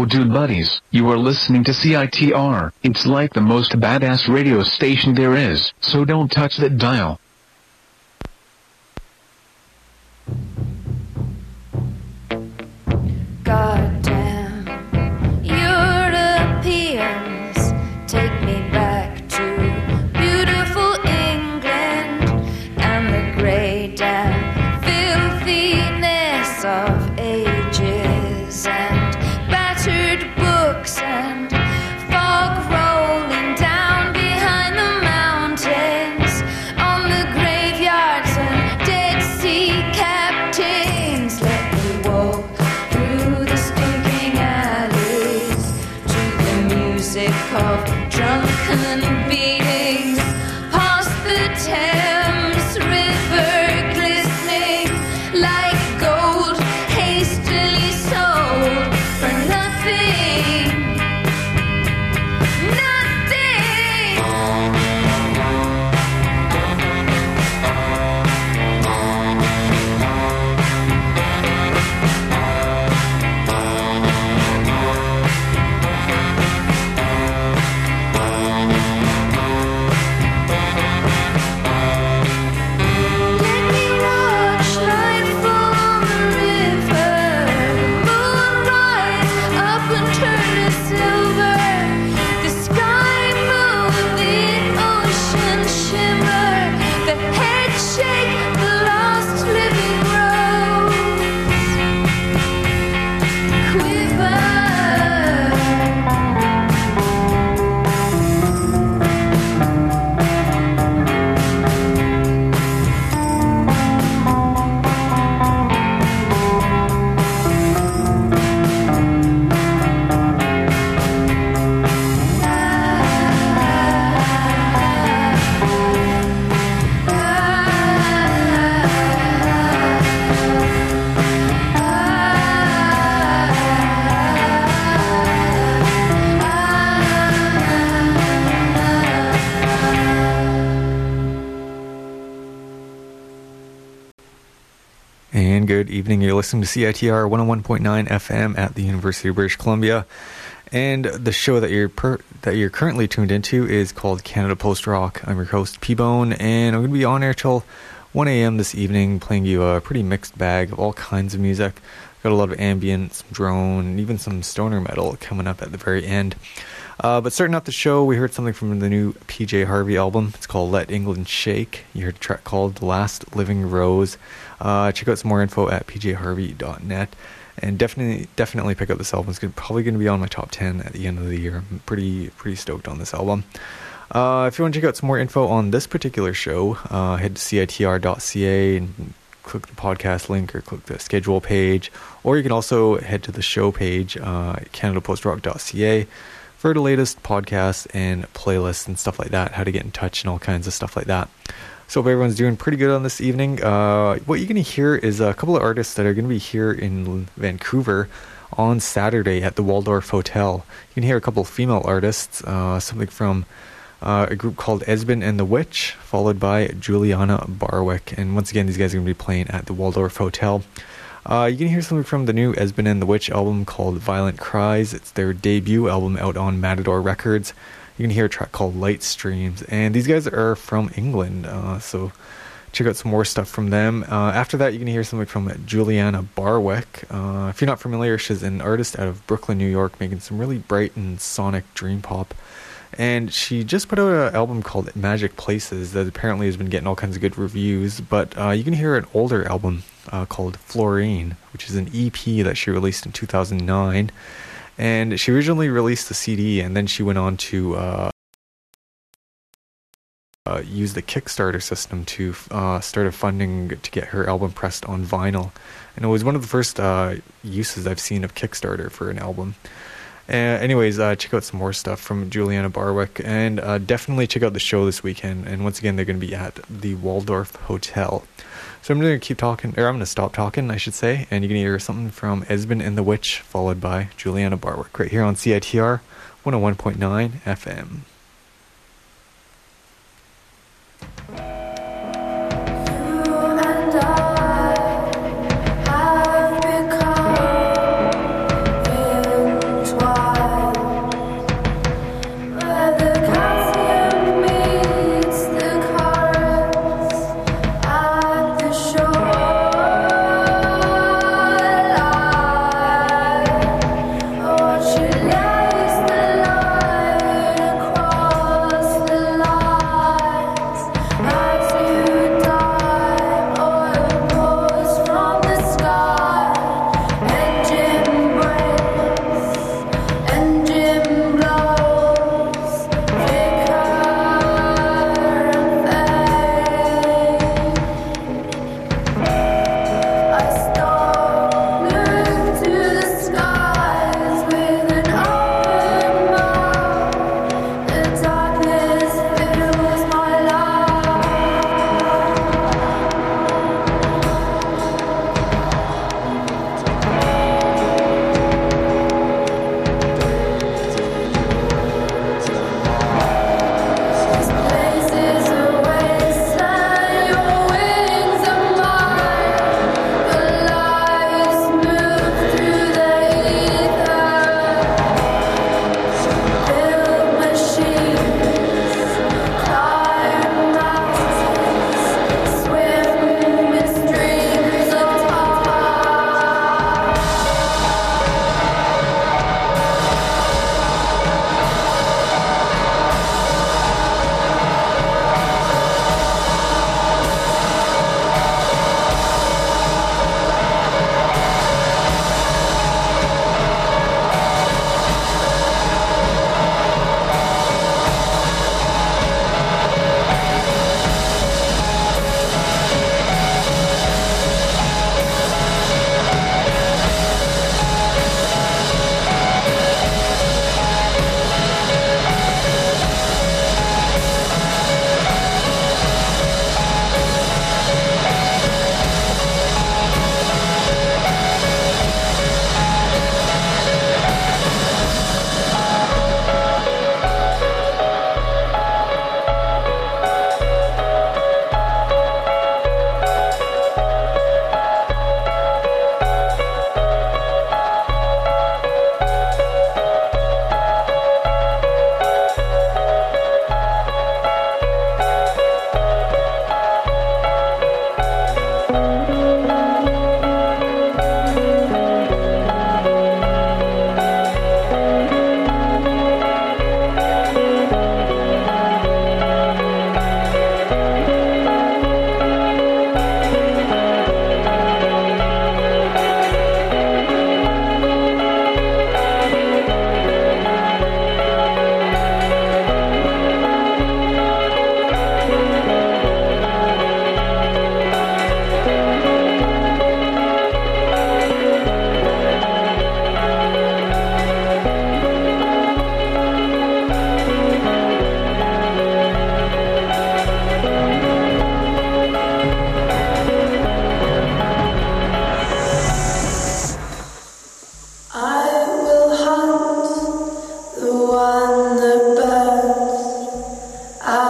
Yo dude buddies, you are listening to CITR. It's like the most badass radio station there is, so don't touch that dial. Goddamn, Europeans, take me back to beautiful England and the grey damn filthiness of ages and battered books and fog rolling down behind the mountains on the graveyards and Dead Sea captains. Let me walk through the stinking alleys to the music of drunken beatings, past the Thames River glistening like gold hastily sold for nothing. Nothing. Let me watch light from the river, moonrise up and turn to silver, the sky move, the ocean shimmer, the head shake, the lost living rose quiver. And good evening. You're listening to CITR 101.9 FM at the University of British Columbia. And the show that you're currently tuned into is called Canada Post Rock. I'm your host, P-Bone, and I'm going to be on air till 1 a.m. this evening, playing you a pretty mixed bag of all kinds of music. Got a lot of ambient, some drone, and even some stoner metal coming up at the very end. But starting out the show, we heard something from the new PJ Harvey album. It's called Let England Shake. You heard a track called The Last Living Rose. Check out some more info at pjharvey.net. And definitely pick up this album. It's probably going to be on my top 10 at the end of the year. I'm pretty stoked on this album. If you want to check out some more info on this particular show, head to citr.ca and click the podcast link or click the schedule page. Or you can also head to the show page, canadapostrock.ca, for the latest podcasts and playlists and stuff like that, how to get in touch and all kinds of stuff like that. So hope everyone's doing pretty good on this evening. What you're going to hear is a couple of artists that are going to be here in Vancouver on Saturday at the Waldorf Hotel. You can hear a couple of female artists, something from a group called Esben and the Witch, followed by Juliana Barwick. And once again, these guys are going to be playing at the Waldorf Hotel. You can hear something from the new Esben and the Witch album called Violent Cries. It's their debut album out on Matador Records. You can hear a track called Light Streams. And these guys are from England, so check out some more stuff from them. After that, you can hear something from Juliana Barwick. If you're not familiar, she's an artist out of Brooklyn, New York, making some really bright and sonic dream pop. And she just put out an album called Magic Places that apparently has been getting all kinds of good reviews. But you can hear an older album called Florine, which is an EP that she released in 2009. And she originally released the CD, and then she went on to use the Kickstarter system to start a funding to get her album pressed on vinyl. And it was one of the first uses I've seen of Kickstarter for an album. Anyways, check out some more stuff from Juliana Barwick, and definitely check out the show this weekend. And once again, they're going to be at the Waldorf Hotel. So I'm going to keep talking, or I'm going to stop talking, I should say, and you're going to hear something from Esben and the Witch, followed by Juliana Barwick, right here on CITR 101.9 FM. Have become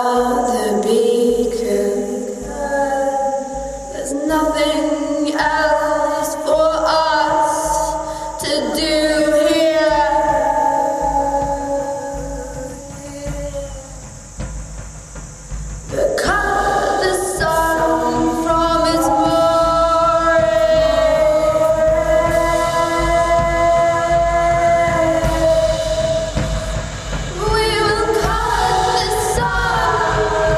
are the beacon. There's nothing else for us to do here. But cut the sun from its we will cut the sun.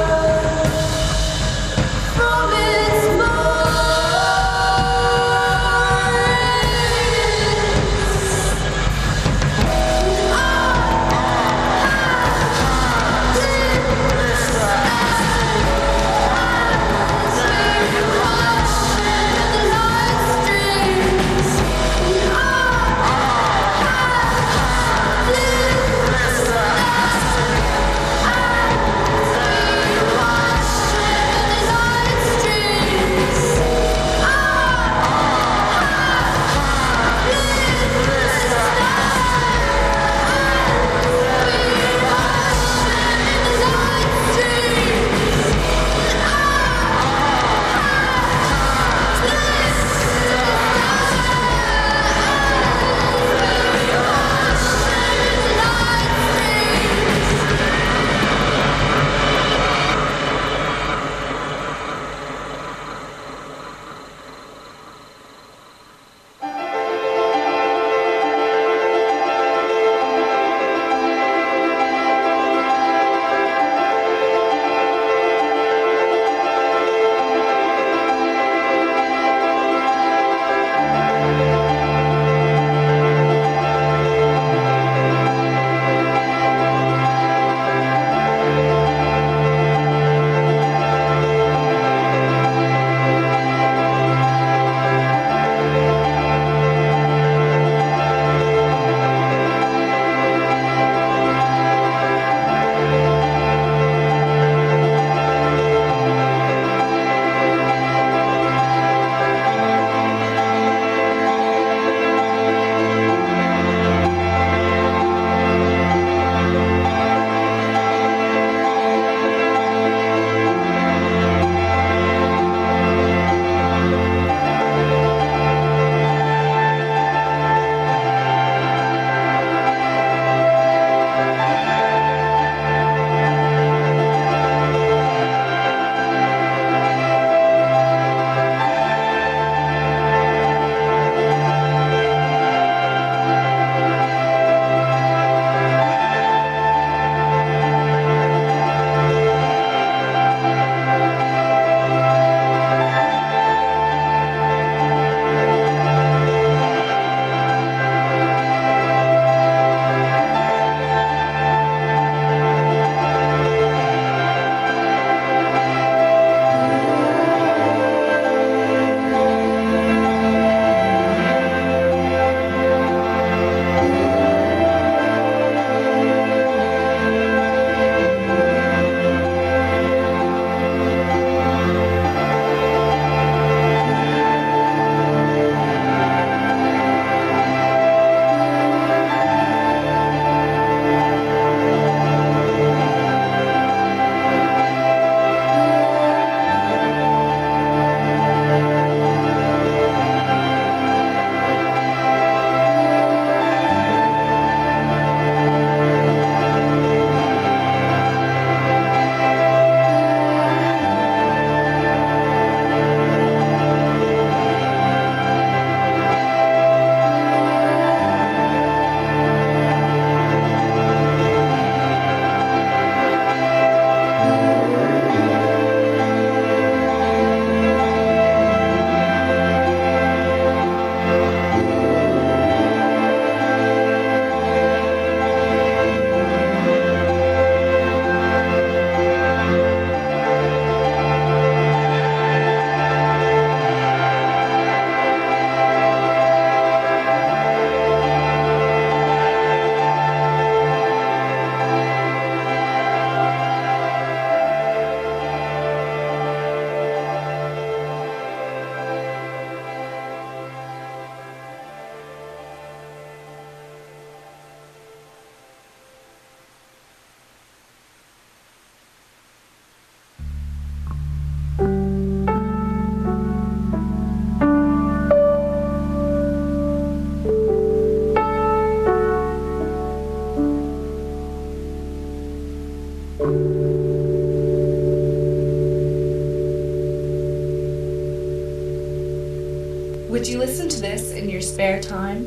Would you listen to this in your spare time?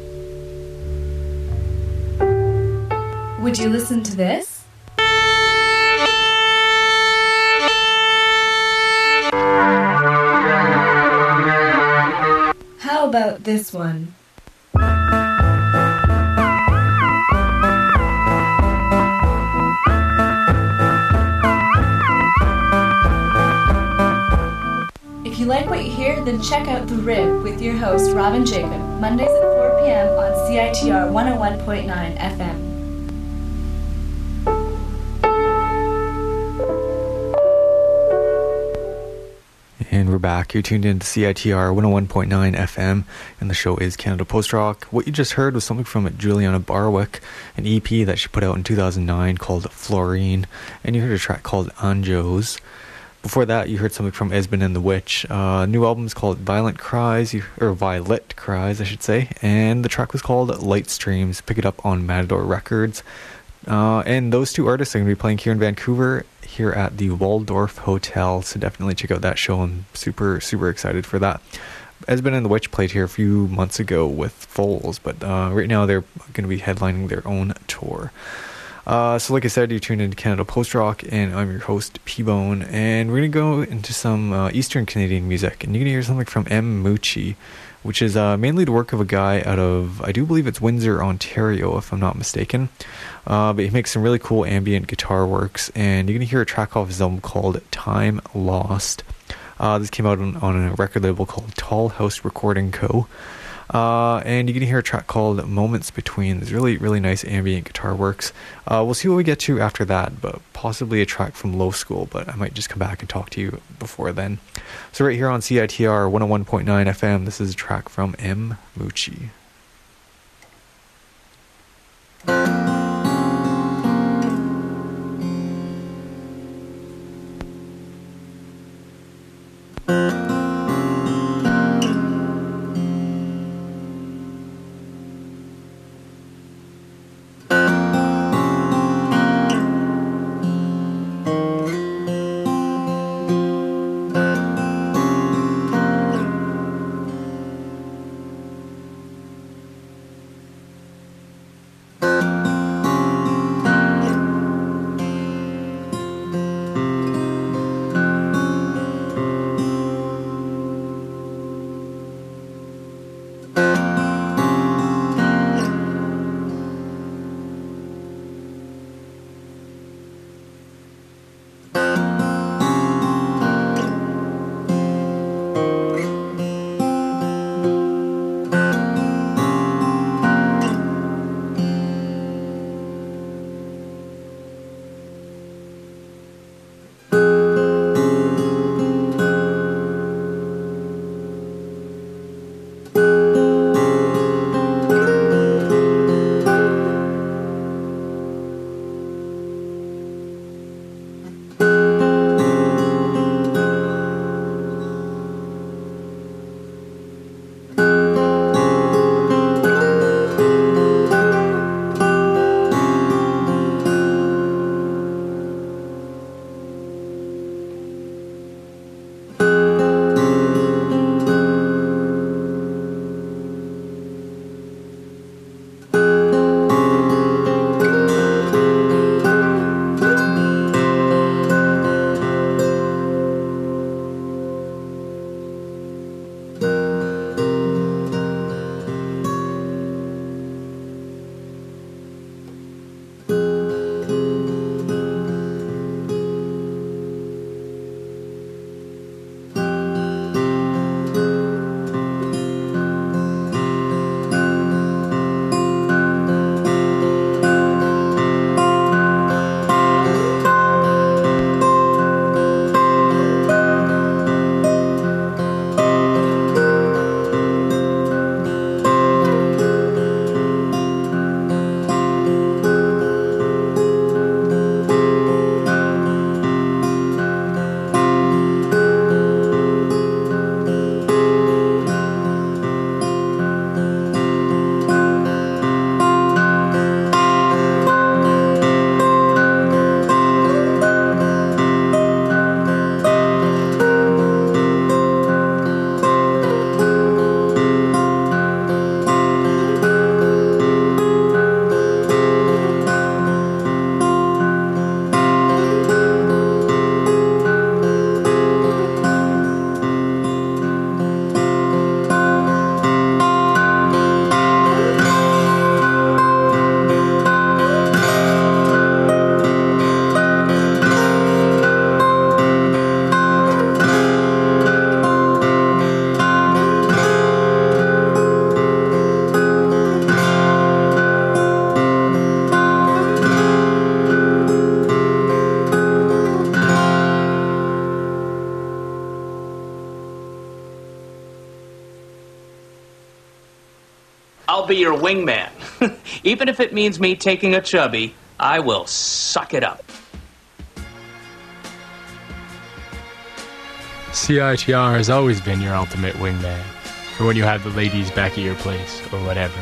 Would you listen to this? How about this one? If you like what you hear, then check out The Rib with your host, Robin Jacob, Mondays at 4 p.m. on CITR 101.9 FM. And we're back. You're tuned in to CITR 101.9 FM, and the show is Canada Post Rock. What you just heard was something from Juliana Barwick, an EP that she put out in 2009 called Florine, and you heard a track called Anjos. Before that, you heard something from Esben and the Witch. New album is called Violet Cries, I should say, and the track was called Light Streams. Pick it up on Matador Records. And those two artists are going to be playing here in Vancouver, here at the Waldorf Hotel, so definitely check out that show. I'm super, super excited for that. Esben and the Witch played here a few months ago with Foals, but right now they're going to be headlining their own tour. So like I said, you're tuned into Canada Post Rock, and I'm your host, P-Bone, and we're going to go into some Eastern Canadian music, and you're going to hear something from M. Mucci, which is mainly the work of a guy out of, I do believe it's Windsor, Ontario, if I'm not mistaken, but he makes some really cool ambient guitar works, and you're going to hear a track off his album called Time Lost. This came out on a record label called Tall House Recording Co., and you're going to hear a track called Moments Between. There's really, really nice ambient guitar works. We'll see what we get to after that, but possibly a track from Low School, but I might just come back and talk to you before then. So right here on CITR 101.9 FM, this is a track from M. Mucci. I'll be your wingman. Even if it means me taking a chubby, I will suck it up. CITR has always been your ultimate wingman for when you have the ladies back at your place or whatever.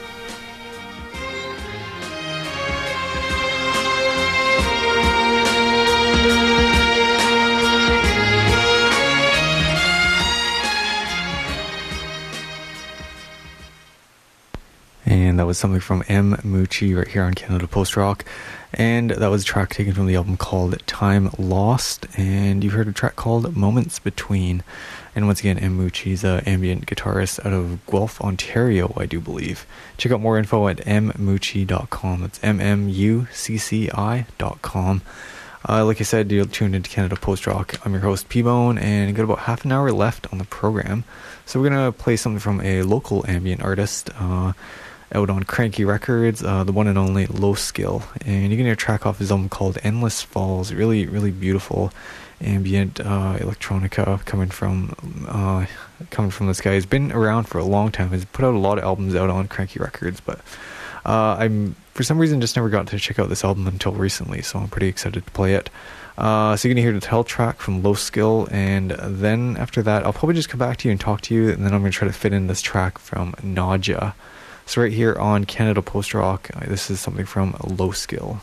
And that was something from M. Mucci right here on Canada Post Rock. And that was a track taken from the album called Time Lost. And you heard a track called Moments Between. And once again, M. Mucci is an ambient guitarist out of Guelph, Ontario, I do believe. Check out more info at mmucci.com. That's MMUCCI.com. Like I said, you're tuned into Canada Post Rock. I'm your host, P-Bone, and got about half an hour left on the program. So we're going to play something from a local ambient artist out on Cranky Records, the one and only Low Skill. And you can hear a track off his album called Endless Falls. Really, really beautiful ambient electronica coming from this guy. He's been around for a long time. He's put out a lot of albums out on Cranky Records, but I'm for some reason just never got to check out this album until recently, so I'm pretty excited to play it. So you're going to hear the title track from Low Skill, and then after that I'll probably just come back to you and talk to you, and then I'm going to try to fit in this track from Nausea. So right here on Canada Post Rock, this is something from Low Skill.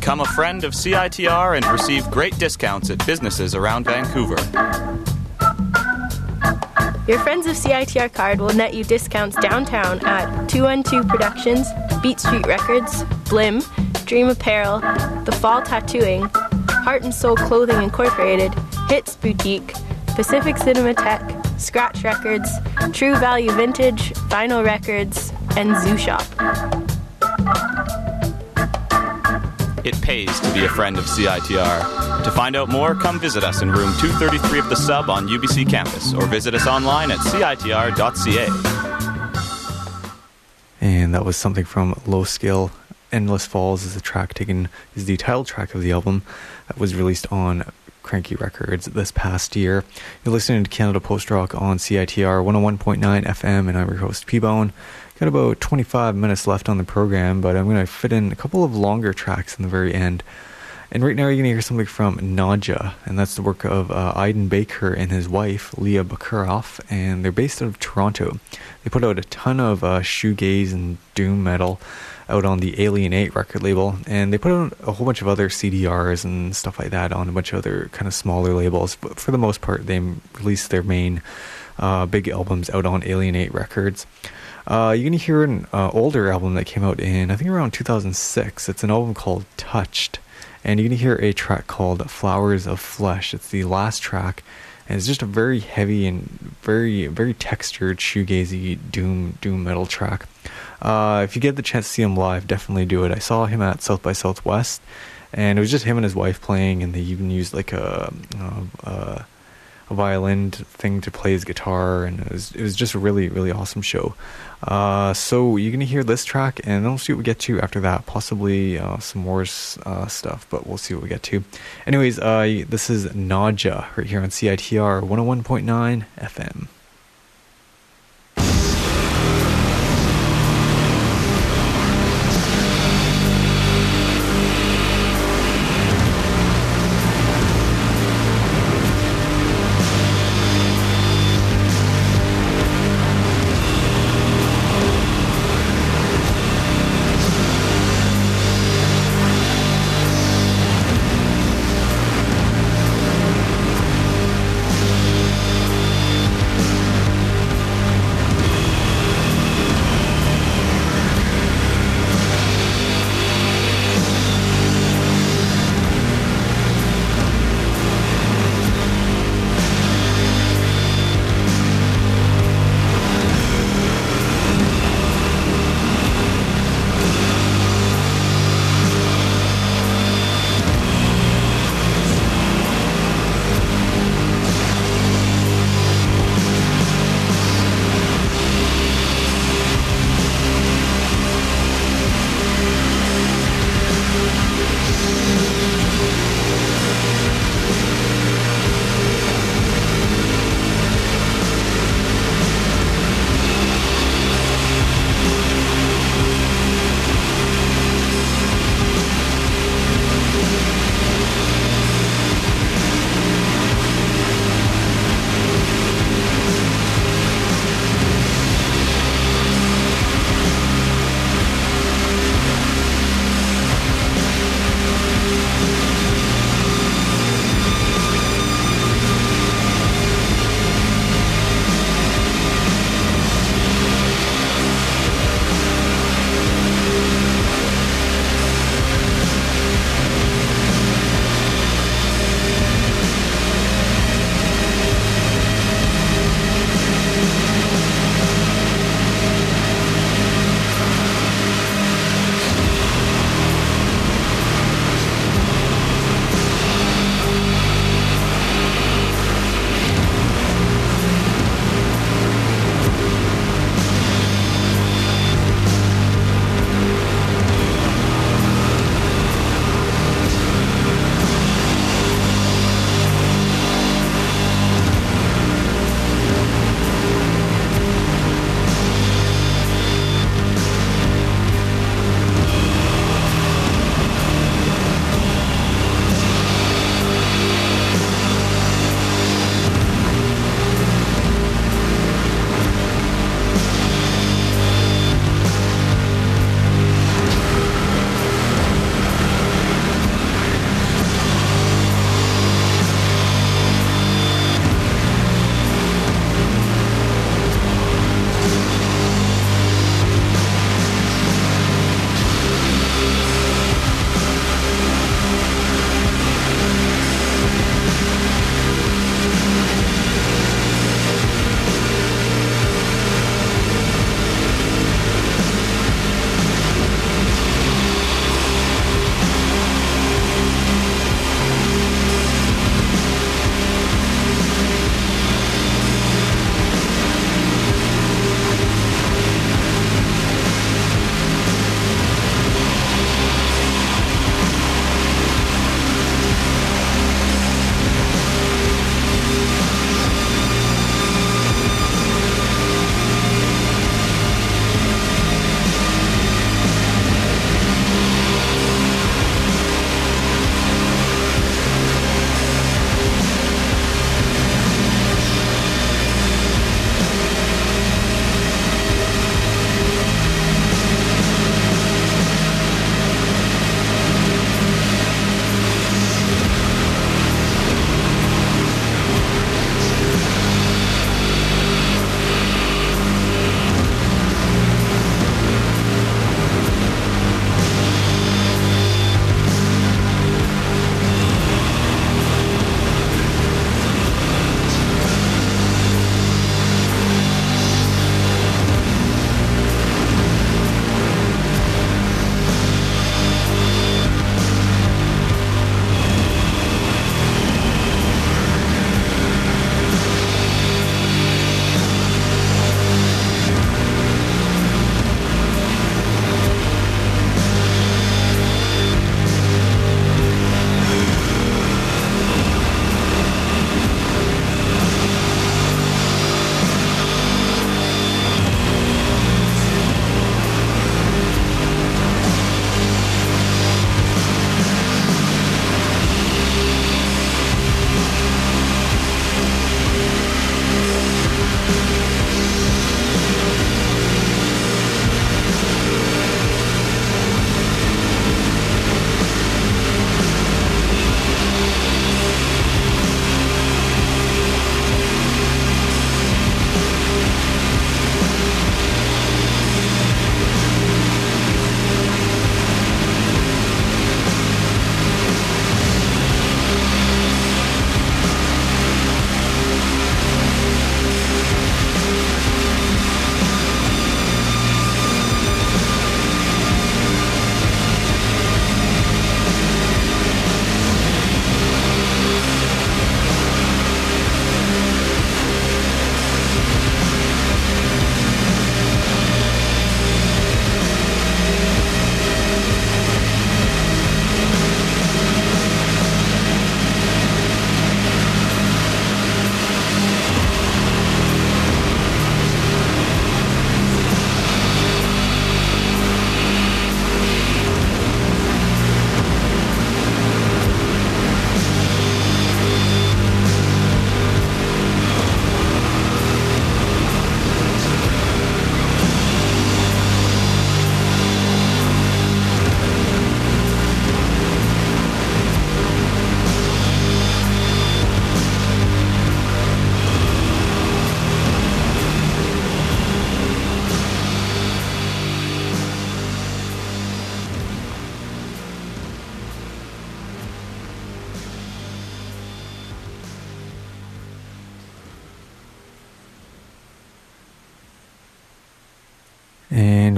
Become a friend of CITR and receive great discounts at businesses around Vancouver. Your Friends of CITR card will net you discounts downtown at 212 Productions, Beat Street Records, Blim, Dream Apparel, The Fall Tattooing, Heart and Soul Clothing Incorporated, Hits Boutique, Pacific Cinematheque, Scratch Records, True Value Vintage, Vinyl Records, and Zoo Shop. It pays to be a friend of CITR. To find out more, come visit us in room 233 of the Sub on UBC campus, or visit us online at citr.ca. And that was something from Low Scale. Endless Falls is the title track of the album that was released on Cranky Records this past year. You're listening to Canada Post Rock on CITR 101.9 FM, and I'm your host P-Bone. Got about 25 minutes left on the program, but I'm going to fit in a couple of longer tracks in the very end. And right now you're going to hear something from Nadja, and that's the work of Aiden Baker and his wife, Leah Bakaroff, and they're based out of Toronto. They put out a ton of shoegaze and doom metal out on the Alienate record label, and they put out a whole bunch of other CDRs and stuff like that on a bunch of other kind of smaller labels, but for the most part they release their main big albums out on Alienate Records. You're going to hear an older album that came out in, I think, around 2006. It's an album called Touched, and you're going to hear a track called Flowers of Flesh. It's the last track, and it's just a very heavy and very, very textured shoegazy doom metal track. If you get the chance to see him live, definitely do it. I saw him at South by Southwest, and it was just him and his wife playing, and they even used like a violin thing to play his guitar, and it was just a really, really awesome show. So you're gonna hear this track, and then we'll see what we get to after that. Possibly some more stuff, but we'll see what we get to. Anyways, this is Nadja right here on CITR 101.9 FM.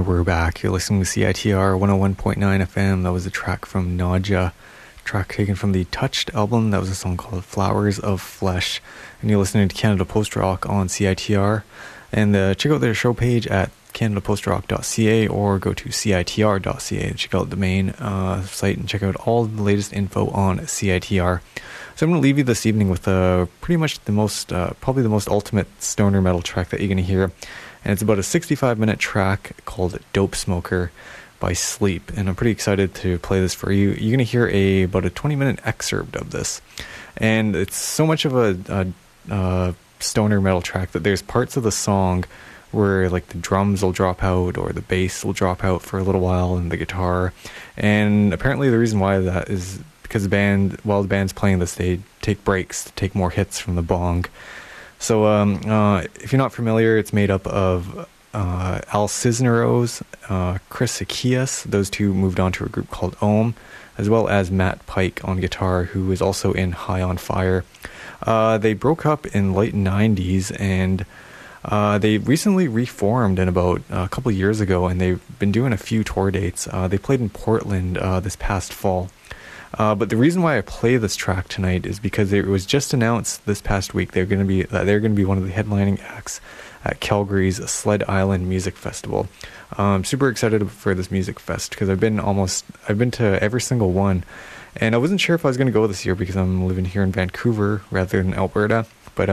And we're back. You're listening to CITR 101.9 FM. That was a track from Nadja, track taken from the Touched album. That was a song called Flowers of Flesh. And you're listening to Canada Post Rock on CITR. And check out their show page at canadapostrock.ca or go to citr.ca and check out the main site and check out all the latest info on CITR. So I'm going to leave you this evening with pretty much the most, probably the most ultimate stoner metal track that you're going to hear. And it's about a 65-minute track called Dope Smoker by Sleep. And I'm pretty excited to play this for you. You're going to hear about a 20-minute excerpt of this. And it's so much of a stoner metal track that there's parts of the song where like the drums will drop out or the bass will drop out for a little while and the guitar. And apparently the reason why that is because while the band's playing this, they take breaks to take more hits from the bong. So if you're not familiar, it's made up of Al Cisneros, Chris Achias. Those two moved on to a group called Ohm, as well as Matt Pike on guitar, who is also in High on Fire. They broke up in late 90s, and they recently reformed in about a couple of years ago, and they've been doing a few tour dates. They played in Portland this past fall. But the reason why I play this track tonight is because it was just announced this past week they're going to be one of the headlining acts at Calgary's Sled Island Music Festival. I'm super excited for this music fest because I've been to every single one, and I wasn't sure if I was going to go this year because I'm living here in Vancouver rather than Alberta. But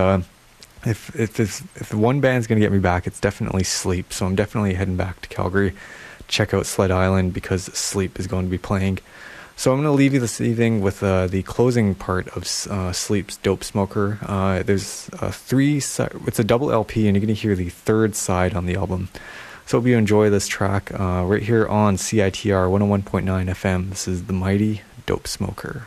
if one band's going to get me back, it's definitely Sleep. So I'm definitely heading back to Calgary, check out Sled Island because Sleep is going to be playing. So I'm going to leave you this evening with the closing part of Sleep's Dope Smoker. There's it's a double LP, and you're going to hear the third side on the album. So hope you enjoy this track right here on CITR 101.9 FM. This is The Mighty Dope Smoker.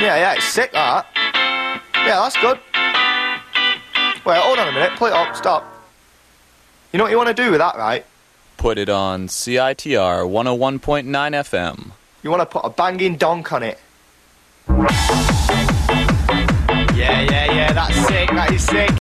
Yeah, it's sick, that. Yeah, that's good. Wait, hold on a minute. Play it up. Stop. You know what you want to do with that, right? Put it on CITR 101.9 FM. You want to put a banging donk on it. Yeah, that's sick. That is sick.